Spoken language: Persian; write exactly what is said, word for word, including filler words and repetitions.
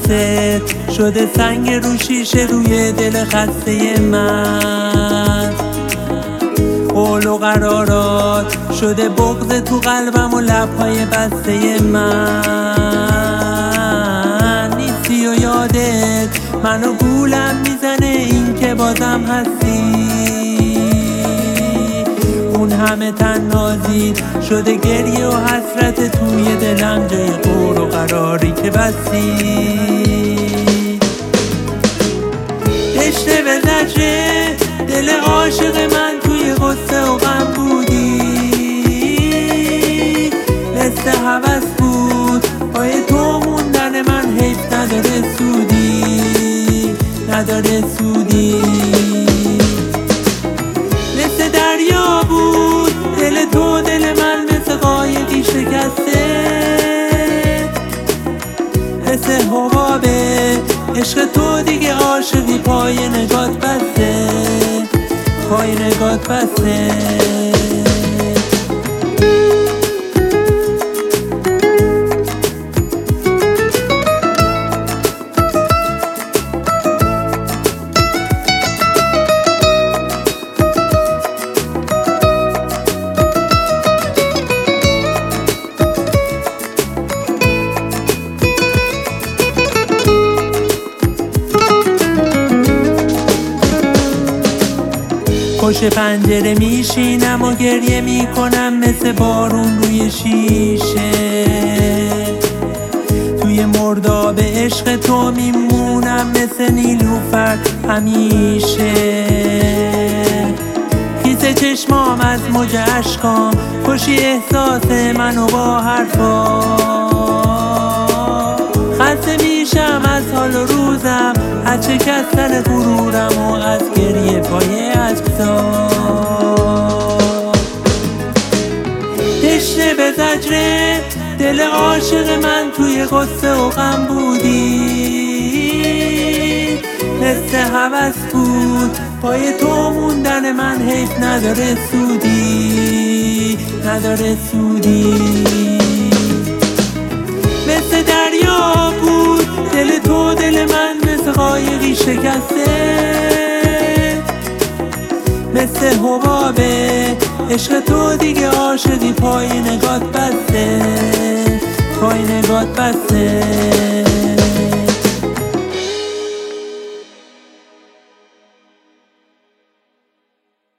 دستت شده سنگ رو شیشه روی دل خسته من. قول و قرارات شده بغض تو قلبم و لبهای بسته من. نیستی و یادت منو گولم میزنه این که بازم هستی. اون همه تنهایی شده گریه و حسرت توی دلم جای قول و قراری که بستی. تشنه به زجره دل عاشق من توی غصه و غم بودی. مثل هوس بود پای تو موندن من، حیف نداره سودی، نداره سودی. مثل دریا بود دل تو دل من، مثل قایقی شکسته. مثل حبابه عشق تو دیگه عاشقی پای نگات بسته، پای نگات بسته. پشت پنجره میشینم و گریه میکنم مثل بارون روی شیشه. توی مرداب عشق تو میمونم مثل نیلوفر همیشه. خیس چشمام از موج اشکام کشی احساس منو با حرفا. خسته میشم از حال و روزم، از شکستن غرورم و از گریه پای عکس‌ها. تشنه به زجره دل عاشق من توی غصه و غم بودی. مثل هوس بود پای تو موندن من، حیف نداره سودی، نداره سودی. مثل دریا بود دل تو دل من، مثل قایقی شکسته. مثل حبابه عشق تو دیگه عاشقی پای نگات بسته، پای نگات بسته.